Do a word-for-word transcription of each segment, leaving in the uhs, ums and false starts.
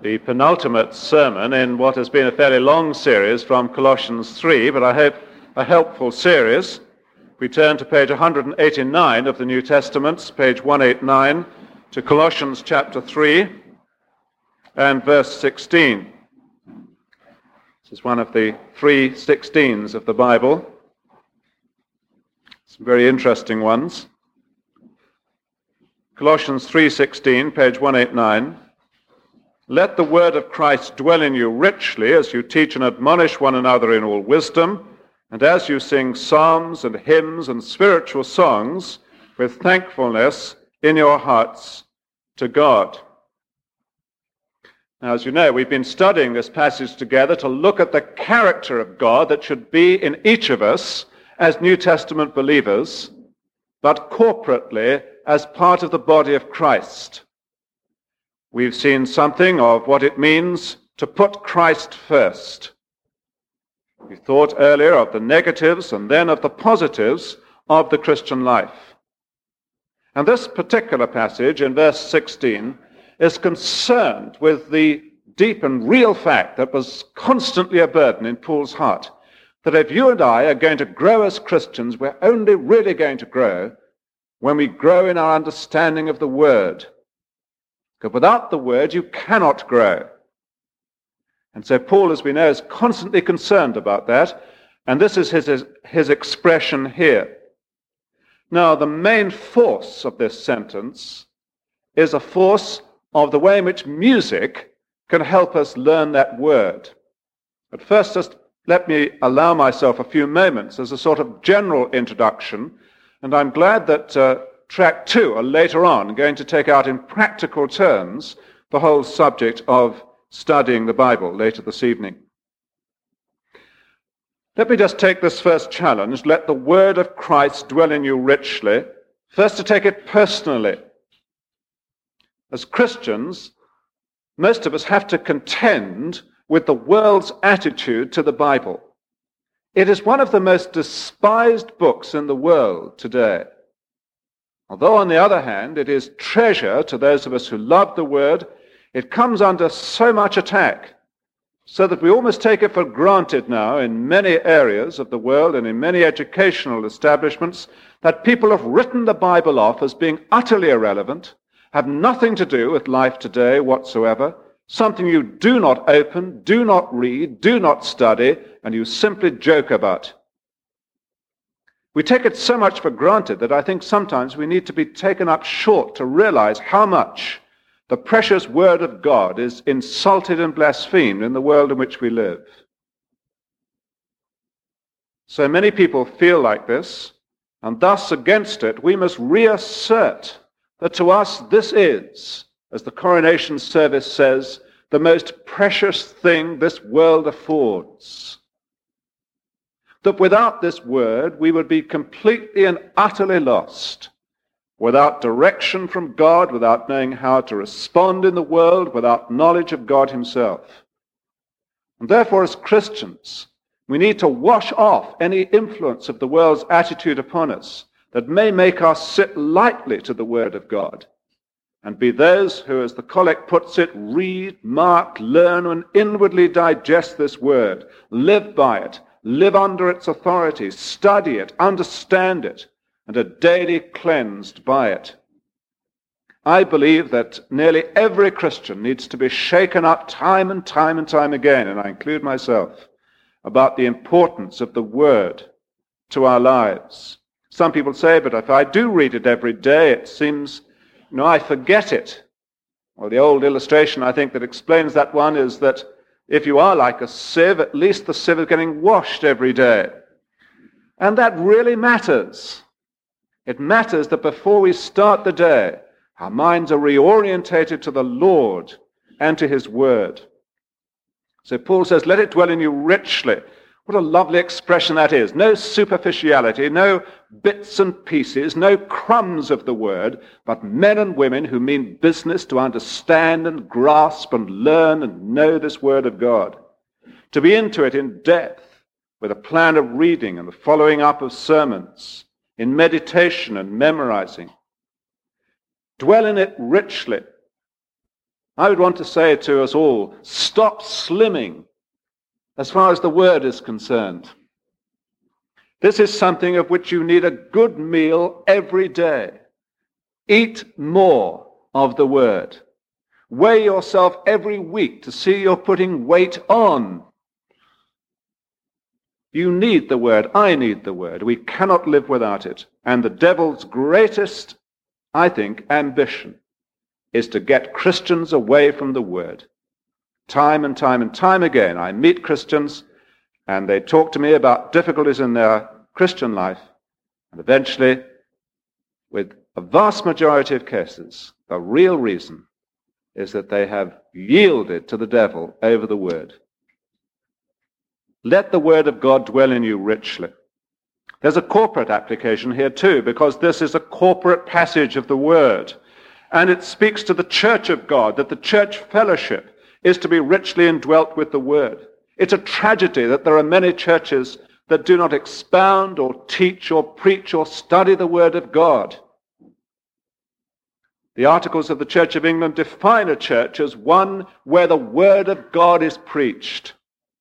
the penultimate sermon in what has been a fairly long series from Colossians three, but I hope a helpful series. We turn to page one eighty-nine of the New Testament, page one eighty-nine, to Colossians chapter three and verse sixteen. This is one of the three sixteens of the Bible. Some very interesting ones. Colossians three sixteen, page one eighty-nine. Let the word of Christ dwell in you richly as you teach and admonish one another in all wisdom, and as you sing psalms and hymns and spiritual songs with thankfulness in your hearts to God. Now, as you know, we've been studying this passage together to look at the character of God that should be in each of us as New Testament believers, but corporately as part of the body of Christ. We've seen something of what it means to put Christ first. We thought earlier of the negatives and then of the positives of the Christian life. And this particular passage in verse sixteen is concerned with the deep and real fact that was constantly a burden in Paul's heart, that if you and I are going to grow as Christians, we're only really going to grow when we grow in our understanding of the Word. Because without the Word, you cannot grow. And so Paul, as we know, is constantly concerned about that, and this is his, his, his expression here. Now, the main force of this sentence is a force of the way in which music can help us learn that word. But first, just let me allow myself a few moments as a sort of general introduction, and I'm glad that uh, track two are later on going to take out in practical terms the whole subject of studying the Bible later this evening. Let me just take this first challenge, let the word of Christ dwell in you richly, first to take it personally. As Christians, most of us have to contend with the world's attitude to the Bible. It is one of the most despised books in the world today. Although, on the other hand, it is treasure to those of us who love the Word, it comes under so much attack, so that we almost take it for granted now in many areas of the world and in many educational establishments that people have written the Bible off as being utterly irrelevant, have nothing to do with life today whatsoever, something you do not open, do not read, do not study, and you simply joke about. We take it so much for granted that I think sometimes we need to be taken up short to realize how much the precious word of God is insulted and blasphemed in the world in which we live. So many people feel like this, and thus against it we must reassert that to us this is, as the coronation service says, the most precious thing this world affords. That without this word we would be completely and utterly lost, without direction from God, without knowing how to respond in the world, without knowledge of God himself. And therefore, as Christians, we need to wash off any influence of the world's attitude upon us that may make us sit lightly to the word of God, and be those who, as the collect puts it, read, mark, learn, and inwardly digest this word, live by it, live under its authority, study it, understand it, and are daily cleansed by it. I believe that nearly every Christian needs to be shaken up time and time and time again, and I include myself, about the importance of the Word to our lives. Some people say, but if I do read it every day, it seems, you know, I forget it. Well, the old illustration, I think, that explains that one is that if you are like a sieve, at least the sieve is getting washed every day. And that really matters. It matters that before we start the day, our minds are reorientated to the Lord and to his word. So Paul says, let it dwell in you richly. What a lovely expression that is. No superficiality, no bits and pieces, no crumbs of the word, but men and women who mean business to understand and grasp and learn and know this word of God. To be into it in depth, with a plan of reading and the following up of sermons, in meditation and memorizing. Dwell in it richly. I would want to say to us all, stop slimming as far as the word is concerned. This is something of which you need a good meal every day. Eat more of the word. Weigh yourself every week to see you're putting weight on. You need the word. I need the word. We cannot live without it. And the devil's greatest, I think, ambition is to get Christians away from the word. Time and time and time again, I meet Christians and they talk to me about difficulties in their Christian life. And eventually, with a vast majority of cases, the real reason is that they have yielded to the devil over the word. Let the word of God dwell in you richly. There's a corporate application here too, because this is a corporate passage of the word. And it speaks to the church of God, that the church fellowship is to be richly indwelt with the word. It's a tragedy that there are many churches that do not expound or teach or preach or study the word of God. The Articles of the Church of England define a church as one where the word of God is preached.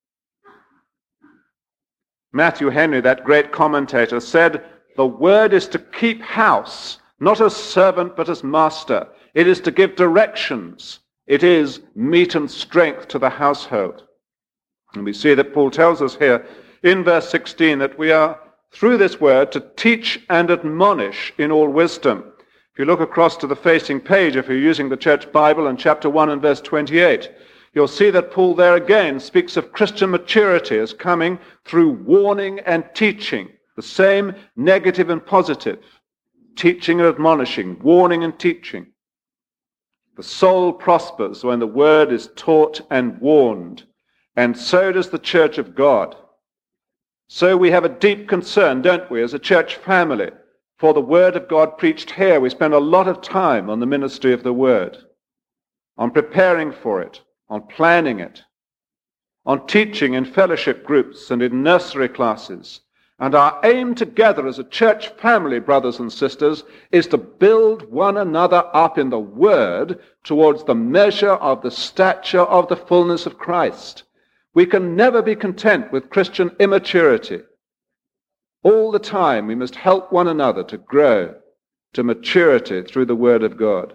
Matthew Henry, that great commentator, said, the word is to keep house, not as servant but as master. It is to give directions. It is meat and strength to the household. And we see that Paul tells us here in verse sixteen that we are, through this word, to teach and admonish in all wisdom. If you look across to the facing page, if you're using the Church Bible, in chapter one and verse twenty-eight, you'll see that Paul there again speaks of Christian maturity as coming through warning and teaching, the same negative and positive, teaching and admonishing, warning and teaching. The soul prospers when the word is taught and warned, and so does the church of God. So we have a deep concern, don't we, as a church family, for the word of God preached here. We spend a lot of time on the ministry of the word, on preparing for it, on planning it, on teaching in fellowship groups and in nursery classes. And our aim together as a church family, brothers and sisters, is to build one another up in the word towards the measure of the stature of the fullness of Christ. We can never be content with Christian immaturity. All the time we must help one another to grow to maturity through the word of God.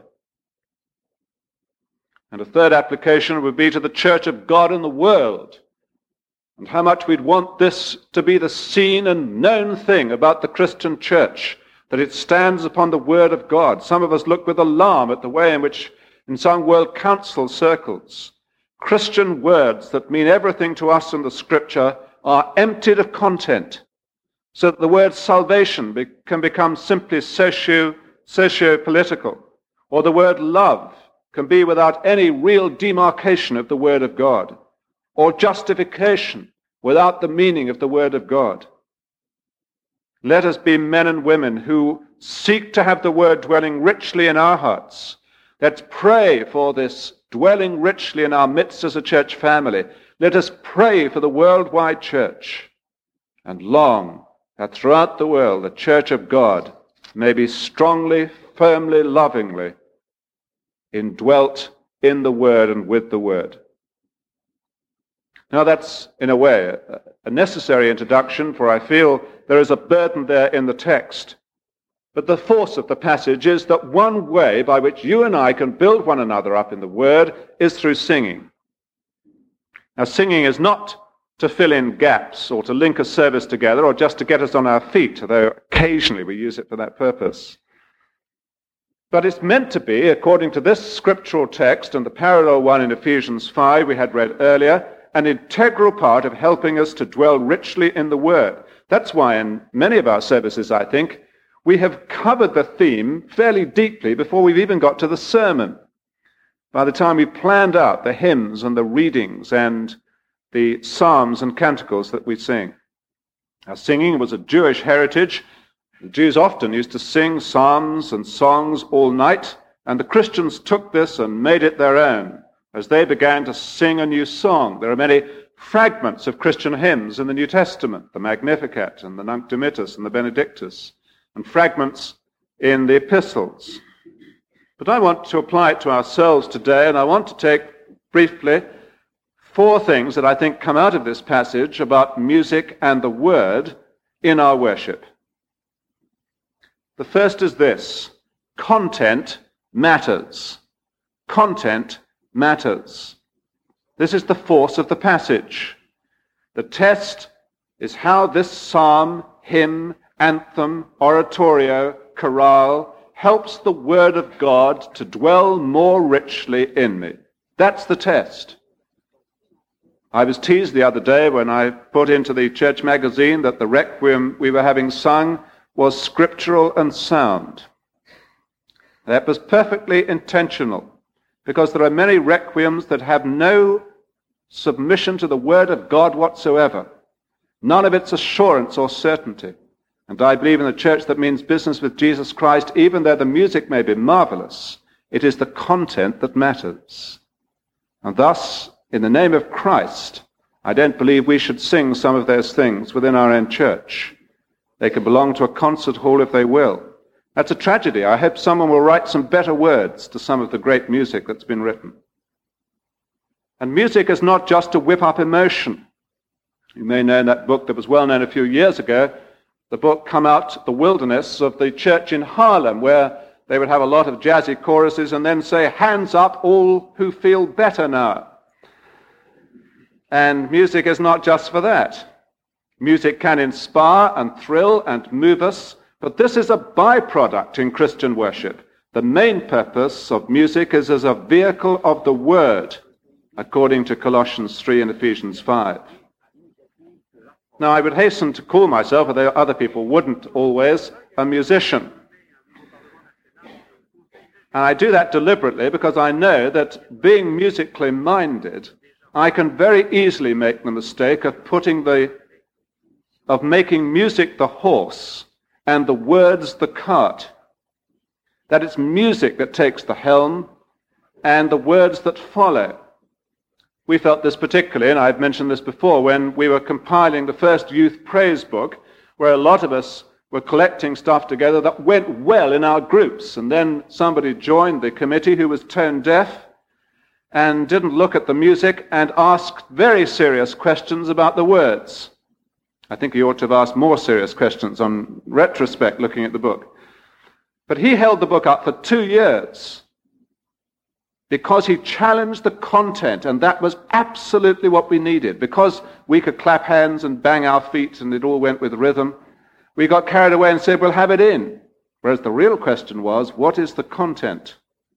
And a third application would be to the church of God in the world, and how much we'd want this to be the seen and known thing about the Christian church, that it stands upon the word of God. Some of us look with alarm at the way in which, in some world council circles, Christian words that mean everything to us in the Scripture are emptied of content, so that the word salvation be, can become simply socio, socio-political, or the word love can be without any real demarcation of the word of God, or justification without the meaning of the word of God. Let us be men and women who seek to have the word dwelling richly in our hearts. Let's pray for this dwelling richly in our midst as a church family. Let us pray for the worldwide church, and long that throughout the world the church of God may be strongly, firmly, lovingly indwelt in the word and with the word. Now that's, in a way, a necessary introduction, for I feel there is a burden there in the text. But the force of the passage is that one way by which you and I can build one another up in the word is through singing. Now, singing is not to fill in gaps or to link a service together or just to get us on our feet, although occasionally we use it for that purpose. But it's meant to be, according to this scriptural text and the parallel one in Ephesians five we had read earlier, an integral part of helping us to dwell richly in the word. That's why in many of our services, I think, we have covered the theme fairly deeply before we've even got to the sermon. By the time we planned out the hymns and the readings and the psalms and canticles that we sing. Now, singing was a Jewish heritage. The Jews often used to sing psalms and songs all night, and the Christians took this and made it their own as they began to sing a new song. There are many fragments of Christian hymns in the New Testament, the Magnificat and the Nunc Dimittis and the Benedictus, and fragments in the epistles. But I want to apply it to ourselves today, and I want to take briefly four things that I think come out of this passage about music and the word in our worship. The first is this: content matters. Content matters. This is the force of the passage. The test is how this psalm, hymn, anthem, oratorio, chorale helps the word of God to dwell more richly in me. That's the test. I was teased the other day when I put into the church magazine that the requiem we were having sung was scriptural and sound. That was perfectly intentional, because there are many requiems that have no submission to the word of God whatsoever, none of its assurance or certainty. And I believe in the church that means business with Jesus Christ, even though the music may be marvelous, it is the content that matters. And thus, in the name of Christ, I don't believe we should sing some of those things within our own church. They can belong to a concert hall if they will. That's a tragedy. I hope someone will write some better words to some of the great music that's been written. And music is not just to whip up emotion. You may know that book that was well known a few years ago, the book Come Out the Wilderness of the church in Harlem, where they would have a lot of jazzy choruses and then say, "Hands up all who feel better now." And music is not just for that. Music can inspire and thrill and move us, but this is a byproduct in Christian worship. The main purpose of music is as a vehicle of the Word, according to Colossians three and Ephesians five. Now, I would hasten to call myself, although other people wouldn't always, a musician. And I do that deliberately because I know that being musically minded, I can very easily make the mistake of putting the, of making music the horse and the words the cart. That it's music that takes the helm and the words that follow. We felt this particularly, and I've mentioned this before, when we were compiling the first youth praise book, where a lot of us were collecting stuff together that went well in our groups. And then somebody joined the committee who was tone deaf and didn't look at the music and asked very serious questions about the words. I think he ought to have asked more serious questions on retrospect looking at the book. But he held the book up for two years because he challenged the content, and that was absolutely what we needed. Because we could clap hands and bang our feet and it all went with rhythm, we got carried away and said, we'll have it in. Whereas the real question was, what is the content?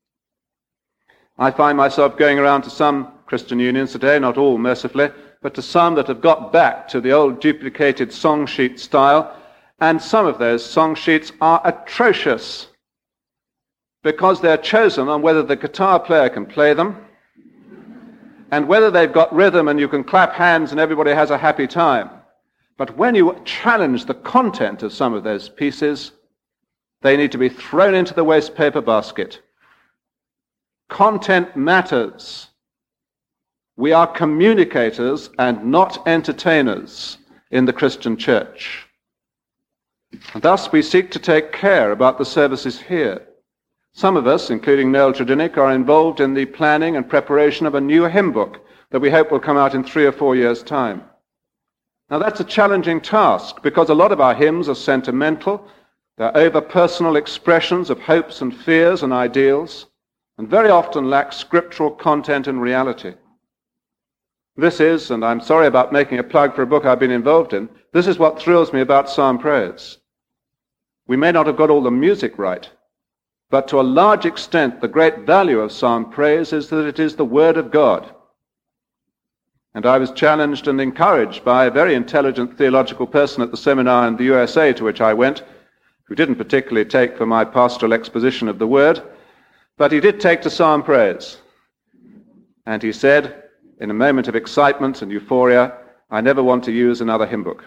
I find myself going around to some Christian unions today, not all mercifully, but to some that have got back to the old duplicated song sheet style, and some of those song sheets are atrocious because they're chosen on whether the guitar player can play them and whether they've got rhythm and you can clap hands and everybody has a happy time. But when you challenge the content of some of those pieces, they need to be thrown into the waste paper basket. Content matters. We are communicators and not entertainers in the Christian church. And thus we seek to take care about the services here. Some of us, including Noel Tredinnick, are involved in the planning and preparation of a new hymn book that we hope will come out in three or four years' time. Now that's a challenging task because a lot of our hymns are sentimental, they're over-personal expressions of hopes and fears and ideals, and very often lack scriptural content and reality. This is, and I'm sorry about making a plug for a book I've been involved in, this is what thrills me about psalm praise. We may not have got all the music right, but to a large extent, the great value of psalm praise is that it is the Word of God. And I was challenged and encouraged by a very intelligent theological person at the seminar in the U S A to which I went, who didn't particularly take for my pastoral exposition of the Word, but he did take to psalm praise. And he said, in a moment of excitement and euphoria, I never want to use another hymn book.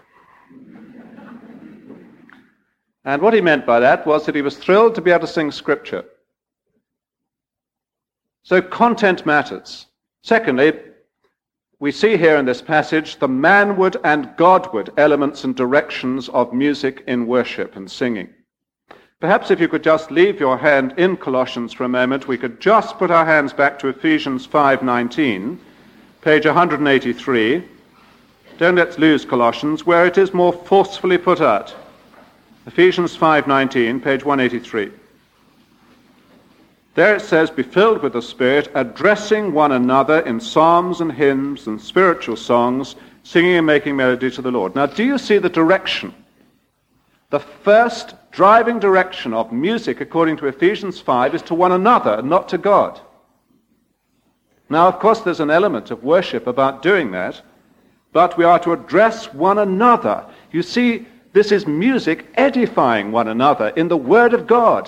And what he meant by that was that he was thrilled to be able to sing Scripture. So content matters. Secondly, we see here in this passage the manward and Godward elements and directions of music in worship and singing. Perhaps if you could just leave your hand in Colossians for a moment, we could just put our hands back to Ephesians five nineteen, page one eighty-three. Don't let's lose Colossians, where it is more forcefully put out. Ephesians five nineteen, page one eighty-three. There it says, be filled with the Spirit, addressing one another in psalms and hymns and spiritual songs, singing and making melody to the Lord. Now, do you see the direction? The first driving direction of music, according to Ephesians five, is to one another, not to God. Now, of course, there's an element of worship about doing that, but we are to address one another. You see, this is music edifying one another in the Word of God.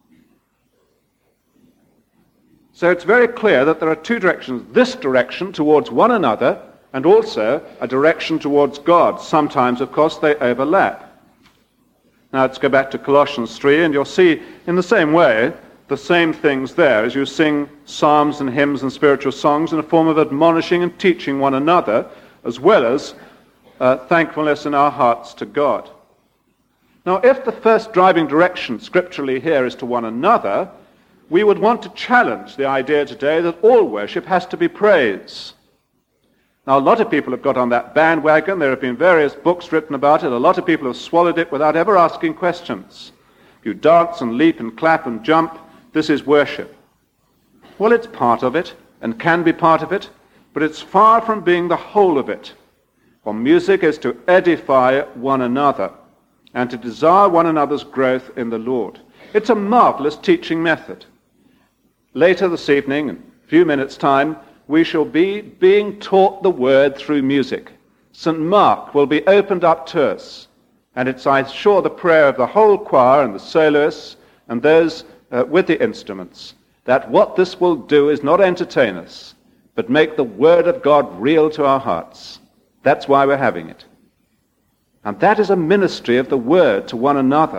So it's very clear that there are two directions. This direction towards one another, and also a direction towards God. Sometimes, of course, they overlap. Now let's go back to Colossians three, and you'll see in the same way the same things there as you sing psalms and hymns and spiritual songs in a form of admonishing and teaching one another, as well as uh, thankfulness in our hearts to God. Now, if the first driving direction scripturally here is to one another, we would want to challenge the idea today that all worship has to be praise. Now, a lot of people have got on that bandwagon. There have been various books written about it. A lot of people have swallowed it without ever asking questions. You dance and leap and clap and jump. This is worship. Well, it's part of it and can be part of it, but it's far from being the whole of it. For music is to edify one another and to desire one another's growth in the Lord. It's a marvelous teaching method. Later this evening, in a few minutes' time, we shall be being taught the word through music. Saint Mark will be opened up to us, and it's, I'm sure, the prayer of the whole choir and the soloists and those uh, with the instruments, that what this will do is not entertain us, but make the word of God real to our hearts. That's why we're having it. And that is a ministry of the word to one another.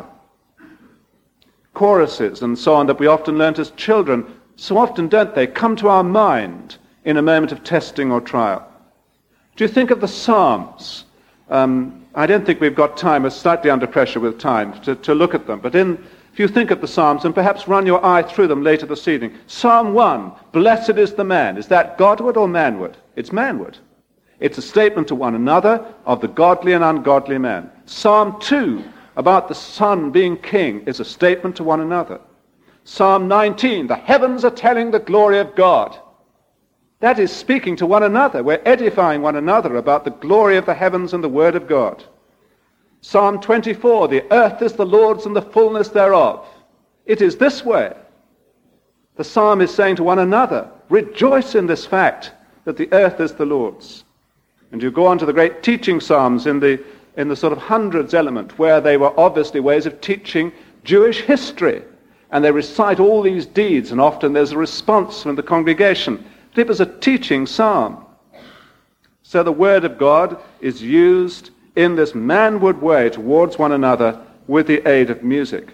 Choruses and so on that we often learnt as children, so often, don't they, come to our mind in a moment of testing or trial. Do you think of the Psalms? Um, I don't think we've got time, we're slightly under pressure with time to, to look at them, but in, if you think of the Psalms and perhaps run your eye through them later this evening. Psalm one, blessed is the man. Is that Godward or manward? It's manward. It's a statement to one another of the godly and ungodly man. Psalm two, about the Son being king, is a statement to one another. Psalm nineteen, the heavens are telling the glory of God. That is speaking to one another. We're edifying one another about the glory of the heavens and the word of God. Psalm twenty-four, the earth is the Lord's and the fullness thereof. It is this way. The psalm is saying to one another, rejoice in this fact that the earth is the Lord's. And you go on to the great teaching psalms in the, in the sort of hundreds element, where they were obviously ways of teaching Jewish history. And they recite all these deeds, and often there's a response from the congregation. It was a teaching psalm. So the word of God is used in this manward way towards one another with the aid of music.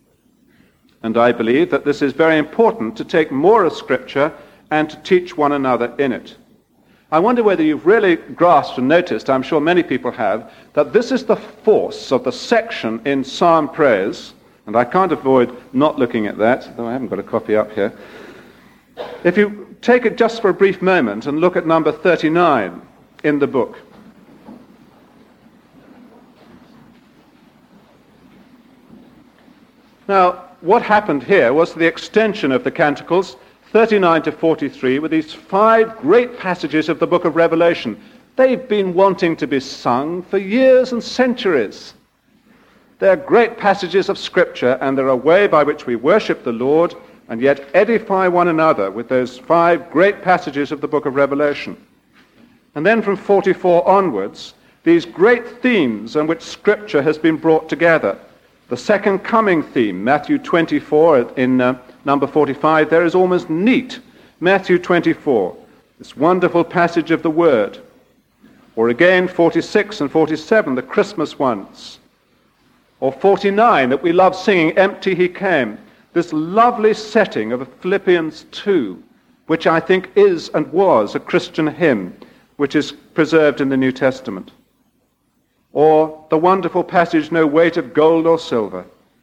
And I believe that this is very important, to take more of Scripture and to teach one another in it. I wonder whether you've really grasped and noticed, I'm sure many people have, that this is the force of the section in Psalm Praise, and I can't avoid not looking at that, though I haven't got a copy up here. If you take it just for a brief moment and look at number thirty-nine in the book. Now, what happened here was the extension of the Canticles, thirty-nine to forty-three, with these five great passages of the book of Revelation. They've been wanting to be sung for years and centuries. They're great passages of Scripture, and they're a way by which we worship the Lord and yet edify one another with those five great passages of the book of Revelation. And then from forty-four onwards, these great themes on which Scripture has been brought together. The second coming theme, Matthew twenty-four, in uh, number forty-five, there is almost neat. Matthew twenty-four, this wonderful passage of the Word. Or again, forty-six and forty-seven, the Christmas ones. Or forty-nine, that we love singing, Empty He Came. This lovely setting of Philippians two, which I think is and was a Christian hymn, which is preserved in the New Testament. Or the wonderful passage, No Weight of Gold or Silver.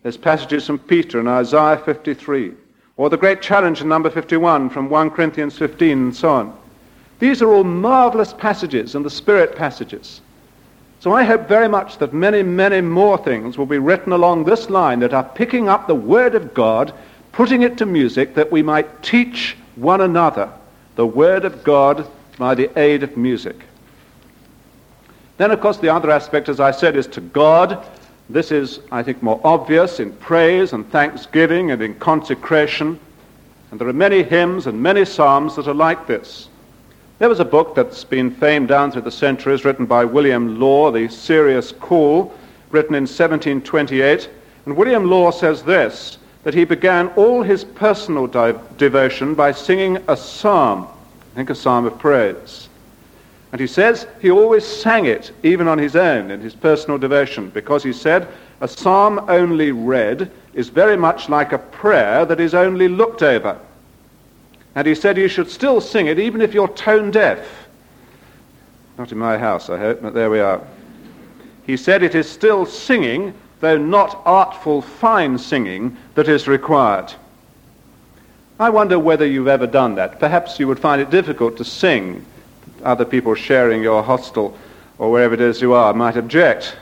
There's passages from Peter in Isaiah fifty-three, or the great challenge in number fifty-one from First Corinthians fifteen, and so on. These are all marvelous passages and the Spirit passages. So I hope very much that many, many more things will be written along this line that are picking up the Word of God, putting it to music, that we might teach one another the Word of God by the aid of music. Then, of course, the other aspect, as I said, is to God. This is, I think, more obvious in praise and thanksgiving and in consecration. And there are many hymns and many psalms that are like this. There was a book that's been famed down through the centuries, written by William Law, The Serious Call, written in seventeen twenty-eight. And William Law says this, that he began all his personal di- devotion by singing a psalm, I think a psalm of praise. And he says he always sang it, even on his own, in his personal devotion, because he said, a psalm only read is very much like a prayer that is only looked over. And he said you should still sing it, even if you're tone deaf. Not in my house, I hope, but there we are. He said it is still singing, though not artful, fine singing, that is required. I wonder whether you've ever done that. Perhaps you would find it difficult to sing. Other people sharing your hostel or wherever it is you are might object.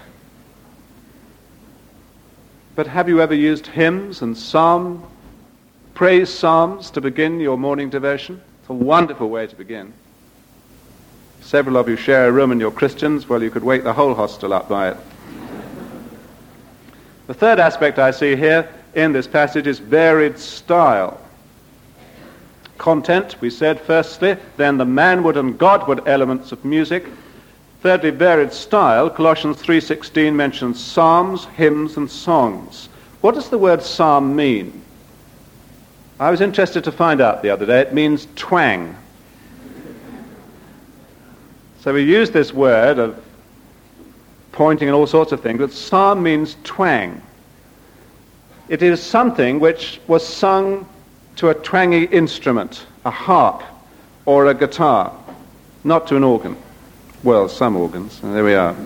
But have you ever used hymns and psalm, praise psalms to begin your morning devotion? It's a wonderful way to begin. Several of you share a room and you're Christians. Well, you could wake the whole hostel up by it. The third aspect I see here in this passage is varied style. Content, we said firstly, then the manward and Godward elements of music. Thirdly, varied style. Colossians three sixteen mentions psalms, hymns, and songs. What does the word psalm mean? I was interested to find out the other day. It means twang. So we use this word of pointing and all sorts of things, but psalm means twang. It is something which was sung to a twangy instrument, a harp or a guitar, not to an organ. Well, some organs, and there we are.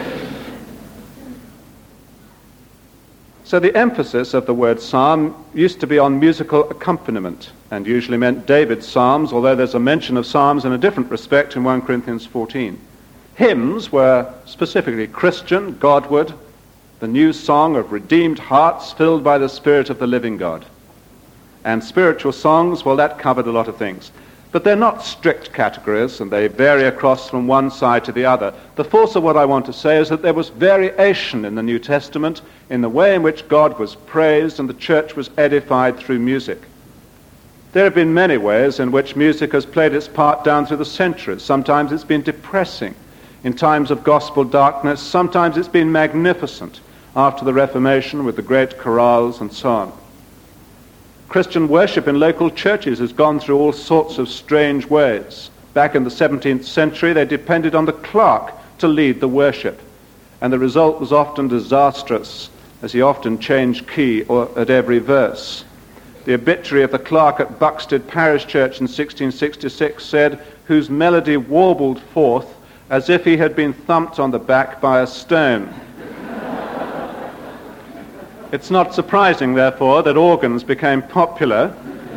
So the emphasis of the word psalm used to be on musical accompaniment, and usually meant David's psalms, although there's a mention of psalms in a different respect in First Corinthians fourteen. Hymns were specifically Christian, Godward, the new song of redeemed hearts filled by the Spirit of the living God. And spiritual songs, well, that covered a lot of things. But they're not strict categories, and they vary across from one side to the other. The force of what I want to say is that there was variation in the New Testament in the way in which God was praised and the church was edified through music. There have been many ways in which music has played its part down through the centuries. Sometimes it's been depressing in times of gospel darkness. Sometimes it's been magnificent after the Reformation with the great chorales and so on. Christian worship in local churches has gone through all sorts of strange ways. Back in the seventeenth century, they depended on the clerk to lead the worship, and the result was often disastrous, as he often changed key or at every verse. The obituary of the clerk at Buxted Parish Church in sixteen sixty-six said, whose melody warbled forth as if he had been thumped on the back by a stone. It's not surprising, therefore, that organs became popular,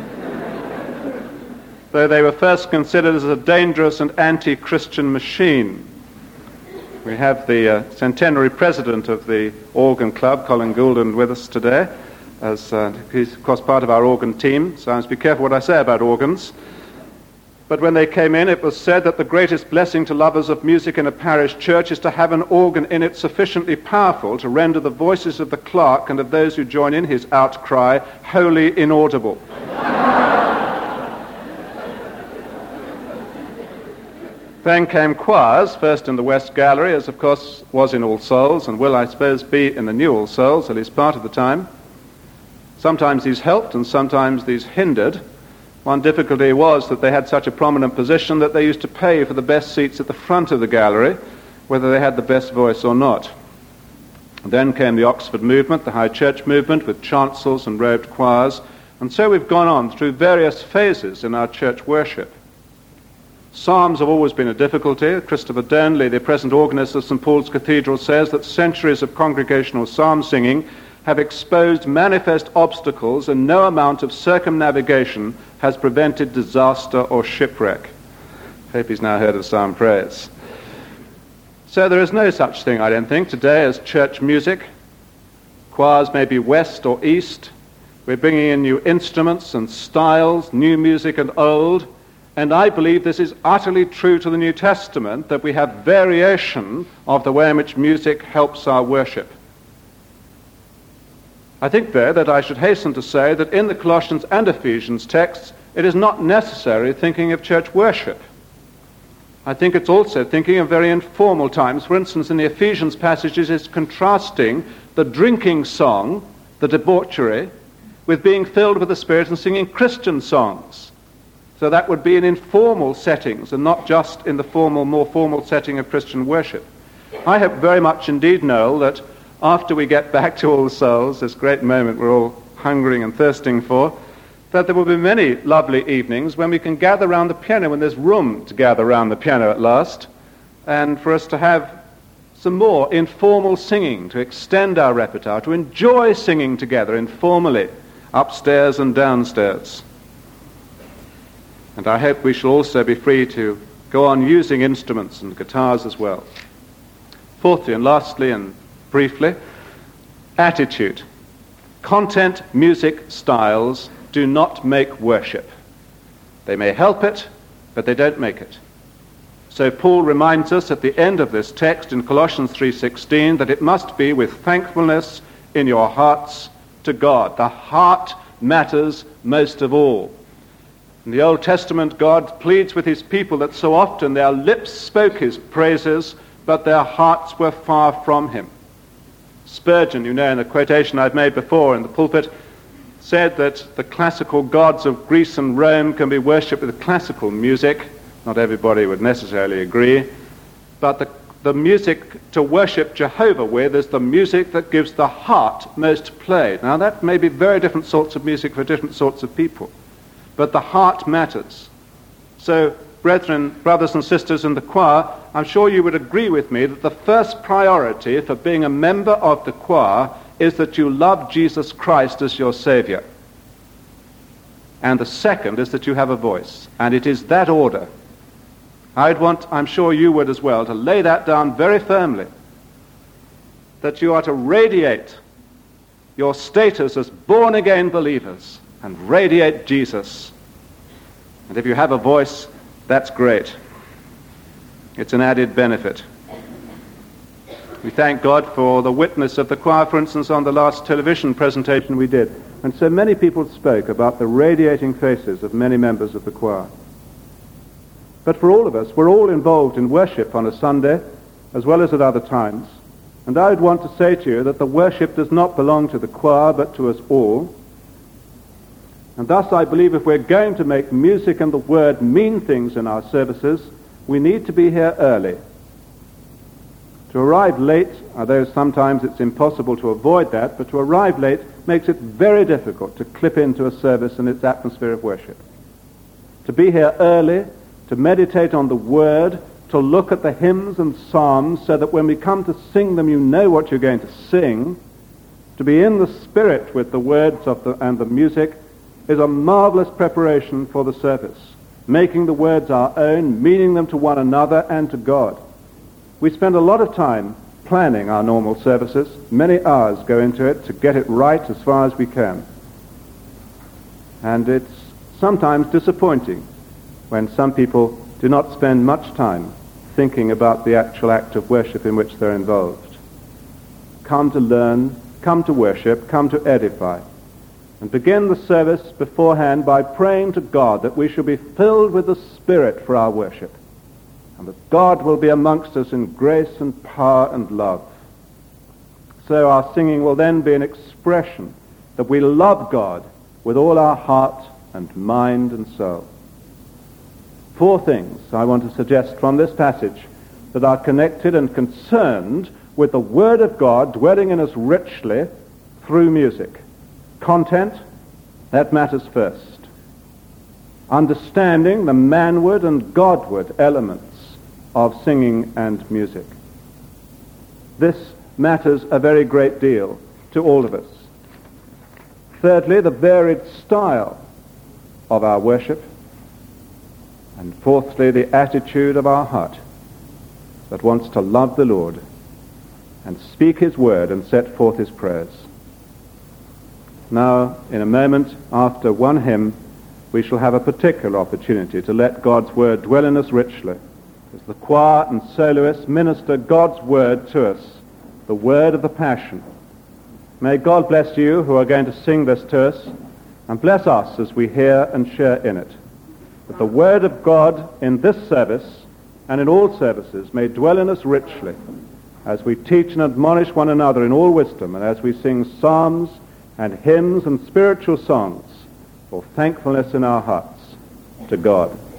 though they were first considered as a dangerous and anti-Christian machine. We have the uh, centenary president of the organ club, Colin Goulden, with us today. As uh, he's, of course, part of our organ team, so I must be careful what I say about organs. But when they came in, it was said that the greatest blessing to lovers of music in a parish church is to have an organ in it sufficiently powerful to render the voices of the clerk and of those who join in his outcry wholly inaudible. Then came choirs, first in the West Gallery, as of course was in All Souls, and will, I suppose, be in the new All Souls, at least part of the time. Sometimes these helped and sometimes these hindered. One difficulty was that they had such a prominent position that they used to pay for the best seats at the front of the gallery, whether they had the best voice or not. Then came the Oxford movement, the High Church movement, with chancels and robed choirs, and so we've gone on through various phases in our church worship. Psalms have always been a difficulty. Christopher Donley, the present organist of St Paul's Cathedral, says that centuries of congregational psalm singing have exposed manifest obstacles, and no amount of circumnavigation has prevented disaster or shipwreck. Hope he's now heard of psalm prayers. So there is no such thing, I don't think, today as church music. Choirs may be west or east. We're bringing in new instruments and styles, new music and old. And I believe this is utterly true to the New Testament, that we have variation of the way in which music helps our worship. I think, though, that I should hasten to say that in the Colossians and Ephesians texts, it is not necessary thinking of church worship. I think it's also thinking of very informal times. For instance, in the Ephesians passages, it's contrasting the drinking song, the debauchery, with being filled with the Spirit and singing Christian songs. So that would be in informal settings and not just in the formal, more formal setting of Christian worship. I hope very much indeed, Noel, that after we get back to All Souls, this great moment we're all hungering and thirsting for, that there will be many lovely evenings when we can gather round the piano, when there's room to gather round the piano at last, and for us to have some more informal singing, to extend our repertoire, to enjoy singing together informally, upstairs and downstairs. And I hope we shall also be free to go on using instruments and guitars as well. Fourthly, and lastly, and briefly, attitude. Content, music, styles do not make worship. They may help it, but they don't make it. So Paul reminds us at the end of this text in Colossians three sixteen that it must be with thankfulness in your hearts to God. The heart matters most of all. In the Old Testament, God pleads with his people that so often their lips spoke his praises, but their hearts were far from him. Spurgeon, you know, in the quotation I've made before in the pulpit, said that the classical gods of Greece and Rome can be worshipped with classical music. Not everybody would necessarily agree, but the, the music to worship Jehovah with is the music that gives the heart most play. Now that may be very different sorts of music for different sorts of people, but the heart matters. So, brethren, brothers and sisters in the choir, I'm sure you would agree with me that the first priority for being a member of the choir is that you love Jesus Christ as your Savior. And the second is that you have a voice. And it is that order. I'd want, I'm sure you would as well, to lay that down very firmly. That you are to radiate your status as born-again believers and radiate Jesus. And if you have a voice, that's great. It's an added benefit. We thank God for the witness of the choir, for instance, on the last television presentation we did. And so many people spoke about the radiating faces of many members of the choir. But for all of us, we're all involved in worship on a Sunday, as well as at other times. And I would want to say to you that the worship does not belong to the choir, but to us all. And thus I believe if we're going to make music and the word mean things in our services, we need to be here early. To arrive late, although sometimes it's impossible to avoid that, but to arrive late makes it very difficult to clip into a service and its atmosphere of worship. To be here early, to meditate on the Word, to look at the hymns and psalms so that when we come to sing them you know what you're going to sing, to be in the Spirit with the words of the, and the music is a marvelous preparation for the service, making the words our own, meaning them to one another and to God. We spend a lot of time planning our normal services. Many hours go into it to get it right as far as we can. And it's sometimes disappointing when some people do not spend much time thinking about the actual act of worship in which they're involved. Come to learn, come to worship, come to edify. And begin the service beforehand by praying to God that we shall be filled with the Spirit for our worship, and that God will be amongst us in grace and power and love. So our singing will then be an expression that we love God with all our heart and mind and soul. Four things I want to suggest from this passage that are connected and concerned with the Word of God dwelling in us richly through music. Content, that matters first. Understanding the manward and Godward elements of singing and music. This matters a very great deal. to all of us. Thirdly, the varied style of our worship. And fourthly, the attitude of our heart that wants to love the Lord and speak his word and set forth his prayers. Now, in a moment, after one hymn, we shall have a particular opportunity to let God's word dwell in us richly, as the choir and soloists minister God's word to us, the word of the Passion. May God bless you who are going to sing this to us, and bless us as we hear and share in it. That the word of God in this service and in all services may dwell in us richly, as we teach and admonish one another in all wisdom, and as we sing psalms and hymns and spiritual songs for thankfulness in our hearts to God.